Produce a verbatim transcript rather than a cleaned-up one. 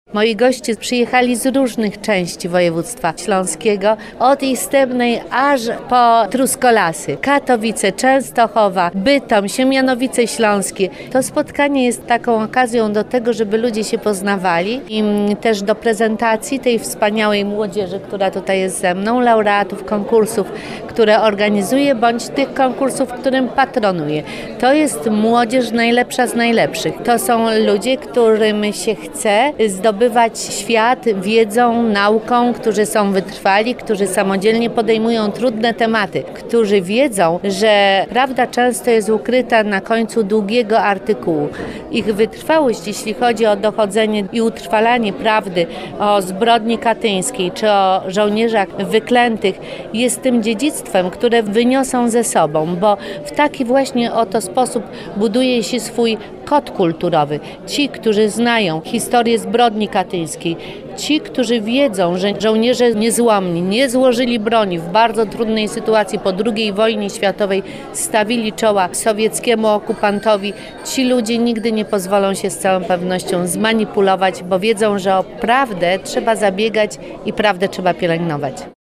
Moi goście przyjechali z różnych części województwa śląskiego, od Istebnej aż po Truskolasy, Katowice, Częstochowa, Bytom, Siemianowice Śląskie. To spotkanie jest taką okazją do tego, żeby ludzie się poznawali i też do prezentacji tej wspaniałej młodzieży, która tutaj jest ze mną, laureatów konkursów, które organizuje, bądź tych konkursów, którym patronuje. To jest młodzież najlepsza z najlepszych. To są ludzie, którym się chce zdobywać świat wiedzą, nauką, którzy są wytrwali, którzy samodzielnie podejmują trudne tematy, którzy wiedzą, że prawda często jest ukryta na końcu długiego artykułu. Ich wytrwałość, jeśli chodzi o dochodzenie i utrwalanie prawdy o zbrodni katyńskiej czy o żołnierzach wyklętych, jest tym dziedzictwem, które wyniosą ze sobą, bo w taki właśnie oto sposób buduje się swój kod kulturowy. Ci, którzy znają historię zbrodni katyńskiej, ci, którzy wiedzą, że żołnierze niezłomni nie złożyli broni w bardzo trudnej sytuacji po drugiej wojnie światowej, stawili czoła sowieckiemu okupantowi, ci ludzie nigdy nie pozwolą się z całą pewnością zmanipulować, bo wiedzą, że o prawdę trzeba zabiegać i prawdę trzeba pielęgnować.